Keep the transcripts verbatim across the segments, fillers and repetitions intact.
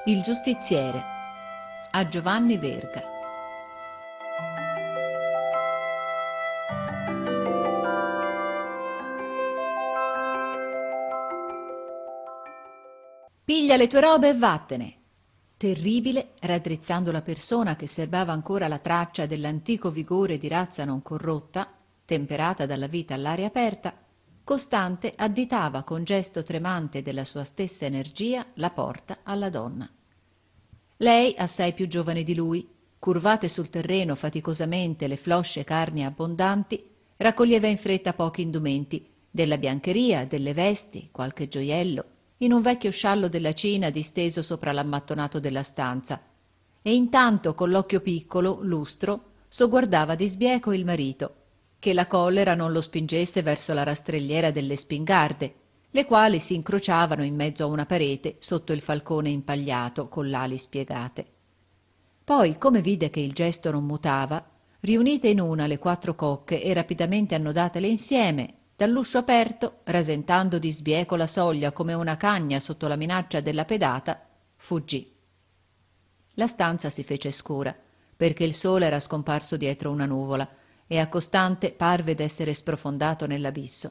Il giustiziere, a Giovanni Verga. Piglia le tue robe e vattene. Terribile, raddrizzando la persona che serbava ancora la traccia dell'antico vigore di razza non corrotta, temperata dalla vita all'aria aperta, Costante additava con gesto tremante della sua stessa energia la porta alla donna. Lei, assai più giovane di lui, curvate sul terreno faticosamente le flosce carni abbondanti, raccoglieva in fretta pochi indumenti, della biancheria, delle vesti, qualche gioiello, in un vecchio sciallo della Cina disteso sopra l'ammattonato della stanza, e intanto con l'occhio piccolo, lustro, sogguardava di sbieco il marito, che la collera non lo spingesse verso la rastrelliera delle spingarde, le quali si incrociavano in mezzo a una parete sotto il falcone impagliato con l'ali spiegate. Poi, come vide che il gesto non mutava, riunite in una le quattro cocche e rapidamente annodatele insieme, dall'uscio aperto, rasentando di sbieco la soglia come una cagna sotto la minaccia della pedata, fuggì. La stanza si fece scura, perché il sole era scomparso dietro una nuvola, e a Costante parve d'essere sprofondato nell'abisso.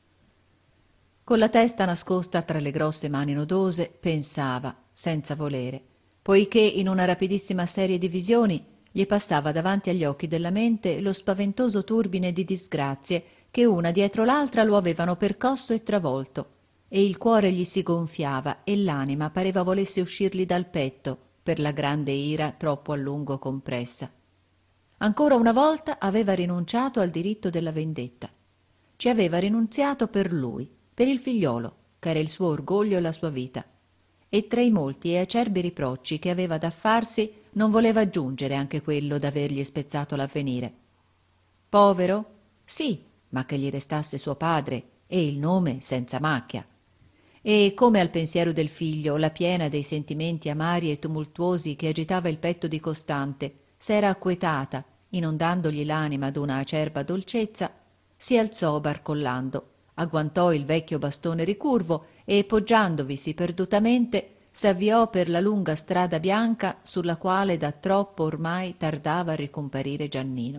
Con la testa nascosta tra le grosse mani nodose, pensava, senza volere, poiché in una rapidissima serie di visioni gli passava davanti agli occhi della mente lo spaventoso turbine di disgrazie che una dietro l'altra lo avevano percosso e travolto, e il cuore gli si gonfiava e l'anima pareva volesse uscirgli dal petto per la grande ira troppo a lungo compressa. Ancora una volta aveva rinunciato al diritto della vendetta. Ci aveva rinunziato per lui, per il figliolo, che era il suo orgoglio e la sua vita. E tra i molti e acerbi riprocci che aveva da farsi non voleva aggiungere anche quello d'avergli spezzato l'avvenire. Povero? Sì, ma che gli restasse suo padre e il nome senza macchia. E come al pensiero del figlio, la piena dei sentimenti amari e tumultuosi che agitava il petto di Costante s'era acquetata, inondandogli l'anima d'una acerba dolcezza, si alzò barcollando, agguantò il vecchio bastone ricurvo e, poggiandovisi perdutamente, s'avviò per la lunga strada bianca sulla quale da troppo ormai tardava a ricomparire Giannino.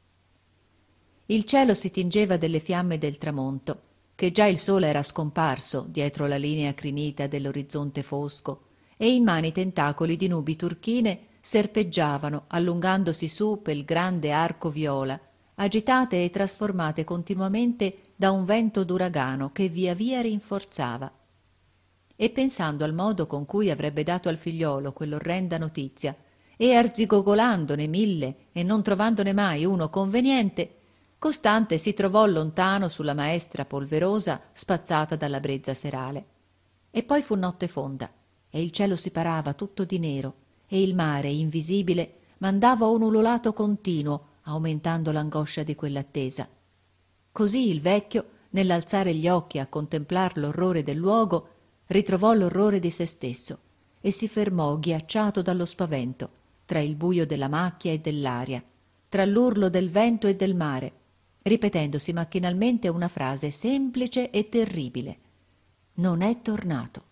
Il cielo si tingeva delle fiamme del tramonto, che già il sole era scomparso dietro la linea crinita dell'orizzonte fosco, e immani tentacoli di nubi turchine serpeggiavano, allungandosi su pel grande arco viola, agitate e trasformate continuamente da un vento d'uragano che via via rinforzava. E pensando al modo con cui avrebbe dato al figliolo quell'orrenda notizia, e arzigogolandone mille e non trovandone mai uno conveniente, Costante si trovò lontano sulla maestra polverosa spazzata dalla brezza serale. E poi fu notte fonda, e il cielo si parava tutto di nero, e il mare, invisibile, mandava un ululato continuo, aumentando l'angoscia di quell'attesa. Così il vecchio, nell'alzare gli occhi a contemplar l'orrore del luogo, ritrovò l'orrore di se stesso e si fermò ghiacciato dallo spavento, tra il buio della macchia e dell'aria, tra l'urlo del vento e del mare, ripetendosi macchinalmente una frase semplice e terribile: «Non è tornato».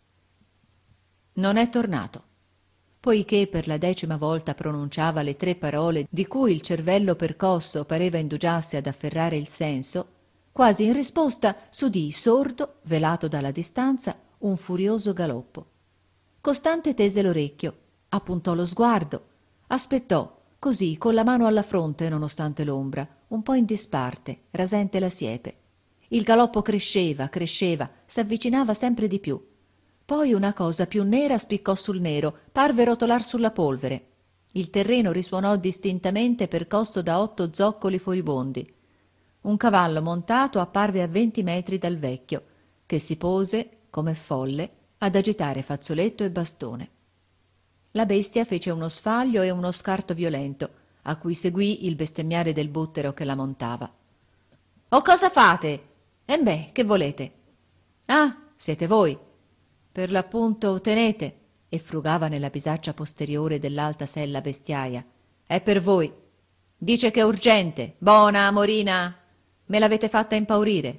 Non è tornato. Poiché per la decima volta pronunciava le tre parole di cui il cervello percosso pareva indugiasse ad afferrare il senso, quasi in risposta s'udì sordo, velato dalla distanza, un furioso galoppo. Costante tese l'orecchio, appuntò lo sguardo, aspettò, così, con la mano alla fronte nonostante l'ombra, un po' in disparte, rasente la siepe. Il galoppo cresceva, cresceva, s'avvicinava sempre di più. Poi una cosa più nera spiccò sul nero, parve rotolar sulla polvere. Il terreno risuonò distintamente percosso da otto zoccoli furibondi. Un cavallo montato apparve a venti metri dal vecchio, che si pose, come folle, ad agitare fazzoletto e bastone. La bestia fece uno sfaglio e uno scarto violento, a cui seguì il bestemmiare del buttero che la montava. «Oh, cosa fate? Embè, che volete?» «Ah, siete voi. Per l'appunto tenete», e frugava nella bisaccia posteriore dell'alta sella bestiaia. «È per voi. Dice che è urgente. Bona, amorina. Me l'avete fatta impaurire».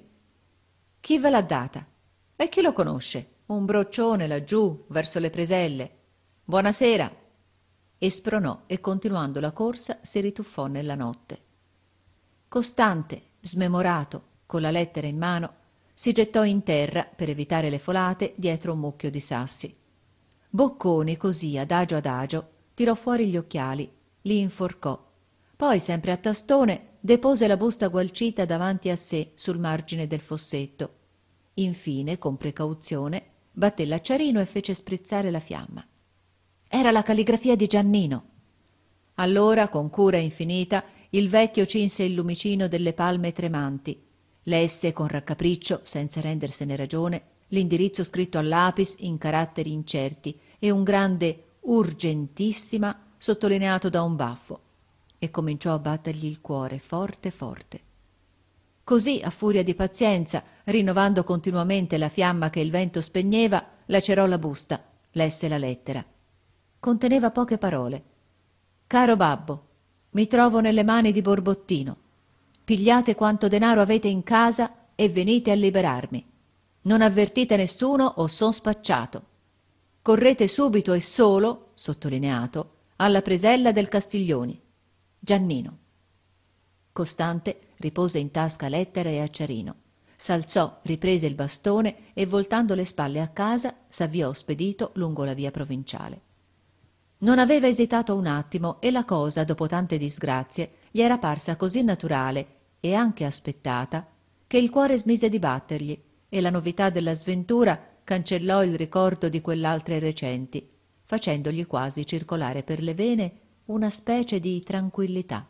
«Chi ve l'ha data?» «E chi lo conosce? Un broccione laggiù, verso le Preselle. Buonasera!» E spronò e continuando la corsa si rituffò nella notte. Costante, smemorato, con la lettera in mano, si gettò in terra per evitare le folate dietro un mucchio di sassi. Bocconi, così adagio adagio, tirò fuori gli occhiali, li inforcò, poi sempre a tastone depose la busta gualcita davanti a sé sul margine del fossetto. Infine, con precauzione, batté l'acciarino e fece sprizzare la fiamma. Era la calligrafia di Giannino. Allora, con cura infinita, il vecchio cinse il lumicino delle palme tremanti, lesse con raccapriccio, senza rendersene ragione, l'indirizzo scritto a lapis in caratteri incerti e un grande urgentissima sottolineato da un baffo, e cominciò a battergli il cuore forte forte. Così, a furia di pazienza, rinnovando continuamente la fiamma che il vento spegneva, lacerò la busta, lesse la lettera. Conteneva poche parole. «Caro babbo, mi trovo nelle mani di Borbottino. Pigliate quanto denaro avete in casa e venite a liberarmi. Non avvertite nessuno o son spacciato. Correte subito e solo, sottolineato, alla presella del Castiglioni. Giannino». Costante ripose in tasca lettera e acciarino, s'alzò, riprese il bastone e, voltando le spalle a casa, s'avviò spedito lungo la via provinciale. Non aveva esitato un attimo e la cosa, dopo tante disgrazie, gli era parsa così naturale e anche aspettata che il cuore smise di battergli e la novità della sventura cancellò il ricordo di quell'altre recenti, facendogli quasi circolare per le vene una specie di tranquillità.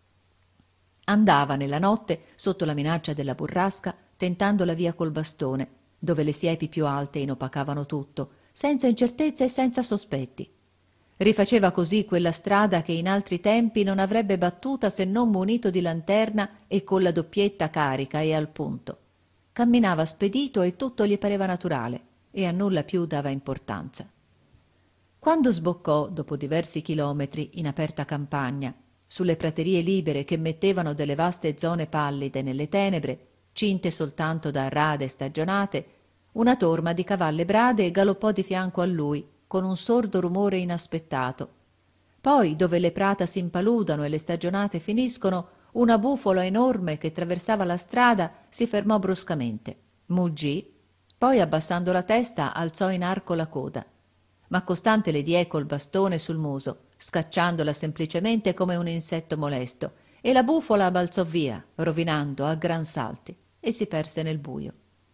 Andava nella notte, sotto la minaccia della burrasca, tentando la via col bastone, dove le siepi più alte inopacavano tutto, senza incertezza e senza sospetti. Rifaceva così quella strada che in altri tempi non avrebbe battuta se non munito di lanterna e con la doppietta carica e al punto. Camminava spedito e tutto gli pareva naturale e a nulla più dava importanza. Quando sboccò, dopo diversi chilometri, in aperta campagna, sulle praterie libere che mettevano delle vaste zone pallide nelle tenebre, cinte soltanto da rade stagionate, una torma di cavalle brade galoppò di fianco a lui, con un sordo rumore inaspettato. Poi, dove le prata s'impaludano e le stagionate finiscono, una bufola enorme che traversava la strada si fermò bruscamente, muggì, poi abbassando la testa alzò in arco la coda. Ma Costante le diè col bastone sul muso, scacciandola semplicemente come un insetto molesto, e la bufola balzò via, rovinando a gran salti, e si perse nel buio.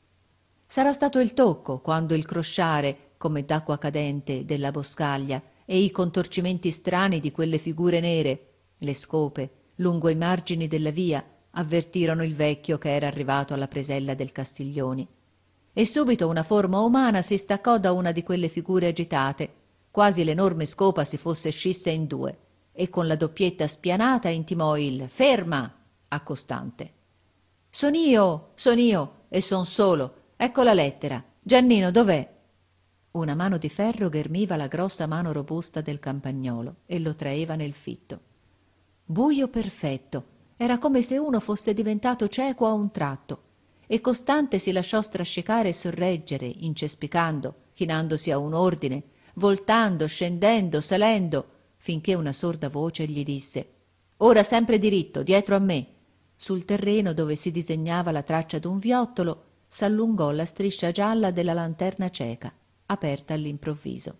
Sarà stato il tocco, quando il crosciare, come d'acqua cadente, della boscaglia e i contorcimenti strani di quelle figure nere, le scope, lungo i margini della via, avvertirono il vecchio che era arrivato alla presella del Castiglioni. E subito una forma umana si staccò da una di quelle figure agitate, quasi l'enorme scopa si fosse scissa in due, e con la doppietta spianata intimò il «Ferma!» a Costante. «Son io, son io, e son solo. Ecco la lettera. Giannino, dov'è?» Una mano di ferro ghermiva la grossa mano robusta del campagnolo e lo traeva nel fitto. Buio perfetto, era come se uno fosse diventato cieco a un tratto, e Costante si lasciò strascicare e sorreggere, incespicando, chinandosi a un ordine, voltando, scendendo, salendo, finché una sorda voce gli disse «Ora sempre diritto, dietro a me». Sul terreno dove si disegnava la traccia d'un viottolo s'allungò la striscia gialla della lanterna cieca, aperta all'improvviso.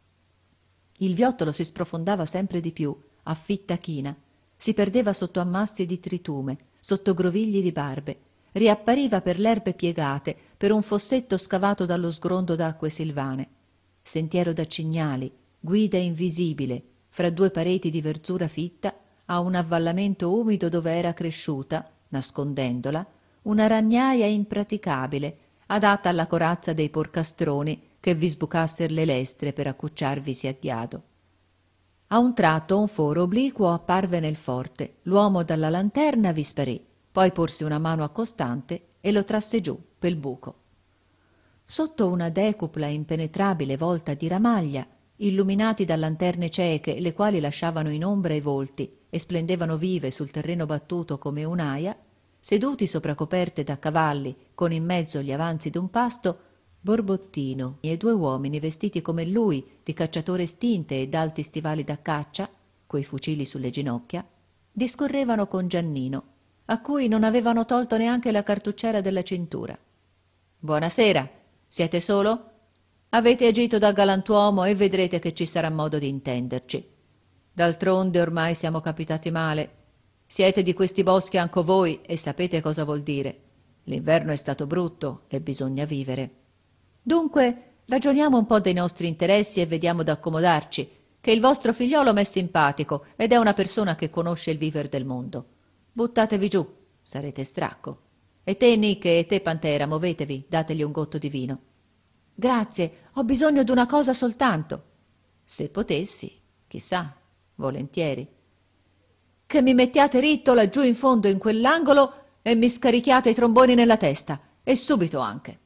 Il viottolo si sprofondava sempre di più, a fitta china, si perdeva sotto ammassi di tritume, sotto grovigli di barbe, riappariva per l'erbe piegate, per un fossetto scavato dallo sgrondo d'acque silvane. Sentiero da cignali, guida invisibile, fra due pareti di verzura fitta, a un avvallamento umido dove era cresciuta, nascondendola, una ragnaia impraticabile, adatta alla corazza dei porcastroni che vi sbucasser le lestre per accucciarvisi a ghiado. A un tratto un foro obliquo apparve nel forte, l'uomo dalla lanterna vi sparì, poi porse una mano a Costante e lo trasse giù pel buco. Sotto una decupla impenetrabile volta di ramaglia, illuminati da lanterne cieche, le quali lasciavano in ombra i volti e splendevano vive sul terreno battuto come un'aia, seduti sopra coperte da cavalli con in mezzo gli avanzi d'un pasto, Borbottino e due uomini vestiti come lui, di cacciatore stinte e d'alti stivali da caccia, coi fucili sulle ginocchia, discorrevano con Giannino, a cui non avevano tolto neanche la cartucciera della cintura. «Buonasera, siete solo? Avete agito da galantuomo e vedrete che ci sarà modo di intenderci. D'altronde ormai siamo capitati male. Siete di questi boschi anche voi e sapete cosa vuol dire. L'inverno è stato brutto e bisogna vivere. Dunque ragioniamo un po' dei nostri interessi e vediamo d'accomodarci, che il vostro figliolo m'è simpatico ed è una persona che conosce il viver del mondo. Buttatevi giù, sarete stracco. E te, Nicche, e te, Pantera, muovetevi, dategli un gotto di vino». «Grazie, ho bisogno d'una cosa soltanto». «Se potessi, chissà, volentieri». «Che mi mettiate ritto laggiù in fondo in quell'angolo e mi scarichiate i tromboni nella testa, e subito anche».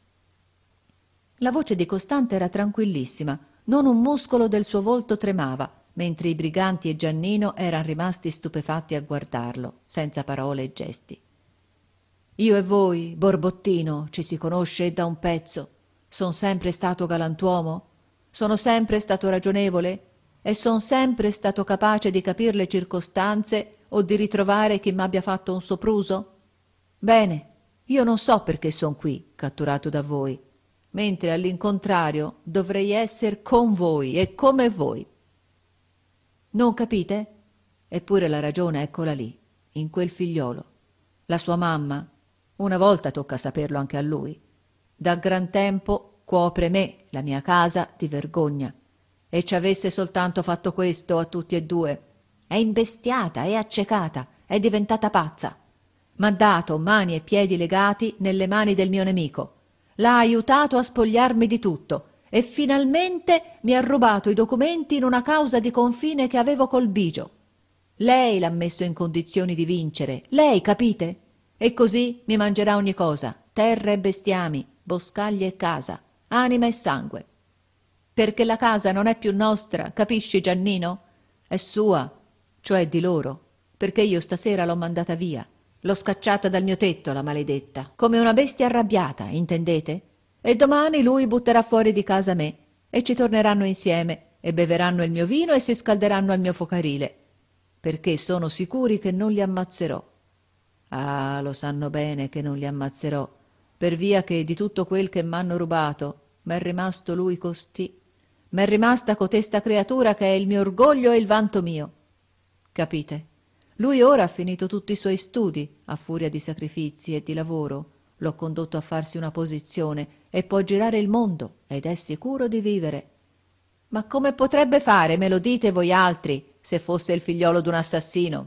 La voce di Costante era tranquillissima, non un muscolo del suo volto tremava, mentre i briganti e Giannino eran rimasti stupefatti a guardarlo, senza parole e gesti. «Io e voi, Borbottino, ci si conosce da un pezzo. Son sempre stato galantuomo, sono sempre stato ragionevole e son sempre stato capace di capir le circostanze o di ritrovare chi m'abbia fatto un sopruso? Bene, io non so perché son qui, catturato da voi, mentre all'incontrario dovrei esser con voi e come voi. Non capite? Eppure la ragione eccola lì, in quel figliolo. La sua mamma, una volta tocca saperlo anche a lui, da gran tempo cuopre me, la mia casa, di vergogna. E ci avesse soltanto fatto questo a tutti e due. È imbestiata, è accecata, è diventata pazza. M'ha dato mani e piedi legati nelle mani del mio nemico. L'ha aiutato a spogliarmi di tutto e finalmente mi ha rubato i documenti in una causa di confine che avevo col Bigio. Lei l'ha messo in condizioni di vincere, lei, capite? E così mi mangerà ogni cosa, terra e bestiami, boscaglie e casa, anima e sangue. Perché la casa non è più nostra, capisci, Giannino? È sua, cioè di loro, perché io stasera l'ho mandata via. L'ho scacciata dal mio tetto, la maledetta, come una bestia arrabbiata, intendete? E domani lui butterà fuori di casa me, e ci torneranno insieme, e beveranno il mio vino e si scalderanno al mio focarile, perché sono sicuri che non li ammazzerò. Ah, lo sanno bene che non li ammazzerò, per via che di tutto quel che m'hanno rubato m'è rimasto lui costì. M'è rimasta cotesta creatura che è il mio orgoglio e il vanto mio. Capite? Lui ora ha finito tutti i suoi studi, a furia di sacrifizi e di lavoro. L'ho condotto a farsi una posizione e può girare il mondo ed è sicuro di vivere. Ma come potrebbe fare, me lo dite voi altri, se fosse il figliolo d'un assassino?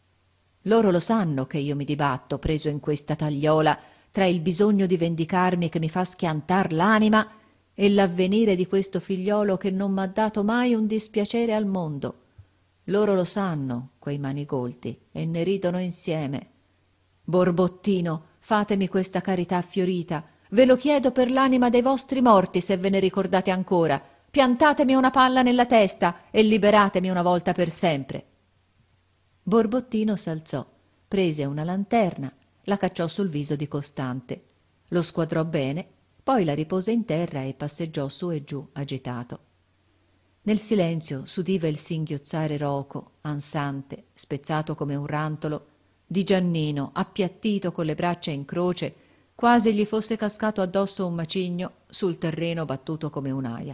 Loro lo sanno che io mi dibatto, preso in questa tagliola, tra il bisogno di vendicarmi che mi fa schiantar l'anima e l'avvenire di questo figliolo che non m'ha dato mai un dispiacere al mondo. Loro lo sanno, quei manigoldi, e ne ridono insieme. Borbottino, fatemi questa carità fiorita, ve lo chiedo per l'anima dei vostri morti, se ve ne ricordate ancora. Piantatemi una palla nella testa e liberatemi una volta per sempre. Borbottino s'alzò, prese una lanterna, la cacciò sul viso di Costante, lo squadrò bene, poi la ripose in terra e passeggiò su e giù agitato. Nel silenzio s'udiva il singhiozzare roco, ansante, spezzato come un rantolo, di Giannino, appiattito con le braccia in croce, quasi gli fosse cascato addosso un macigno sul terreno battuto come un'aia.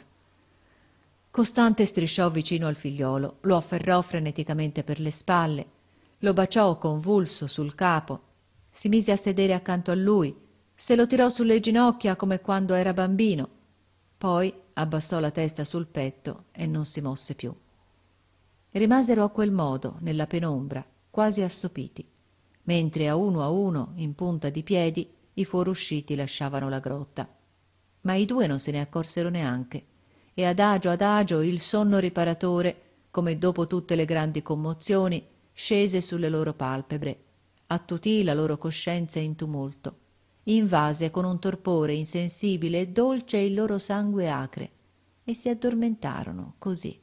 Costante strisciò vicino al figliolo, lo afferrò freneticamente per le spalle, lo baciò convulso sul capo, si mise a sedere accanto a lui, se lo tirò sulle ginocchia come quando era bambino, poi abbassò la testa sul petto e non si mosse più. Rimasero a quel modo, nella penombra, quasi assopiti, mentre a uno a uno, in punta di piedi, i fuorusciti lasciavano la grotta. Ma i due non se ne accorsero neanche, e adagio adagio il sonno riparatore, come dopo tutte le grandi commozioni, scese sulle loro palpebre, attutì la loro coscienza in tumulto, invase con un torpore insensibile e dolce il loro sangue acre, e si addormentarono così.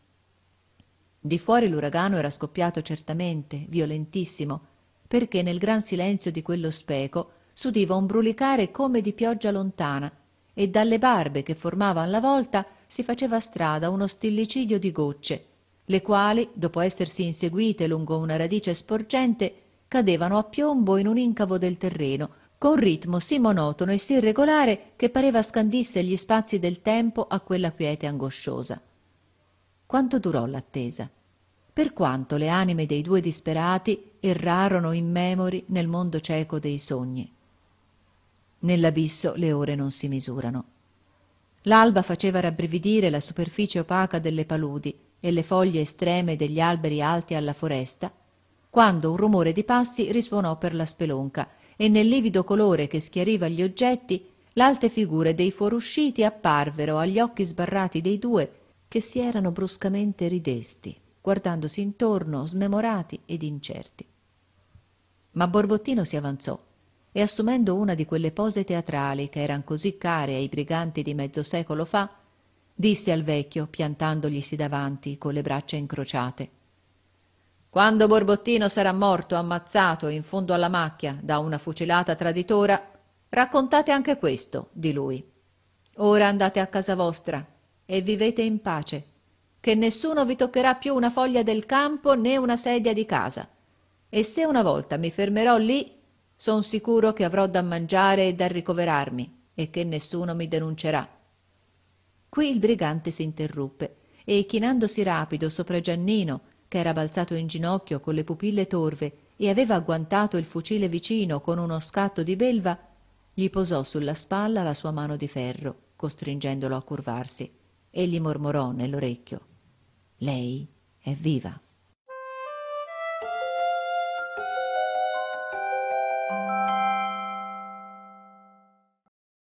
Di fuori l'uragano era scoppiato certamente, violentissimo, perché nel gran silenzio di quello speco s'udiva un brulicare come di pioggia lontana, e dalle barbe che formavan la volta si faceva strada uno stillicidio di gocce, le quali, dopo essersi inseguite lungo una radice sporgente, cadevano a piombo in un incavo del terreno, con ritmo sì monotono e sì irregolare che pareva scandisse gli spazi del tempo a quella quiete angosciosa. Quanto durò l'attesa? Per quanto le anime dei due disperati errarono immemori nel mondo cieco dei sogni. Nell'abisso le ore non si misurano. L'alba faceva rabbrividire la superficie opaca delle paludi e le foglie estreme degli alberi alti alla foresta, quando un rumore di passi risuonò per la spelonca e nel livido colore che schiariva gli oggetti l'alte figure dei fuorusciti apparvero agli occhi sbarrati dei due che si erano bruscamente ridesti, guardandosi intorno smemorati ed incerti. Ma Borbottino si avanzò e, assumendo una di quelle pose teatrali che eran così care ai briganti di mezzo secolo fa, disse al vecchio, piantandoglisi davanti con le braccia incrociate: «Quando Borbottino sarà morto, ammazzato in fondo alla macchia da una fucilata traditora, raccontate anche questo di lui. Ora andate a casa vostra e vivete in pace, che nessuno vi toccherà più una foglia del campo né una sedia di casa, e se una volta mi fermerò lì, son sicuro che avrò da mangiare e da ricoverarmi e che nessuno mi denuncerà». Qui il brigante si interruppe e, chinandosi rapido sopra Giannino, che era balzato in ginocchio con le pupille torve e aveva agguantato il fucile vicino con uno scatto di belva, gli posò sulla spalla la sua mano di ferro, costringendolo a curvarsi, e gli mormorò nell'orecchio: «Lei è viva».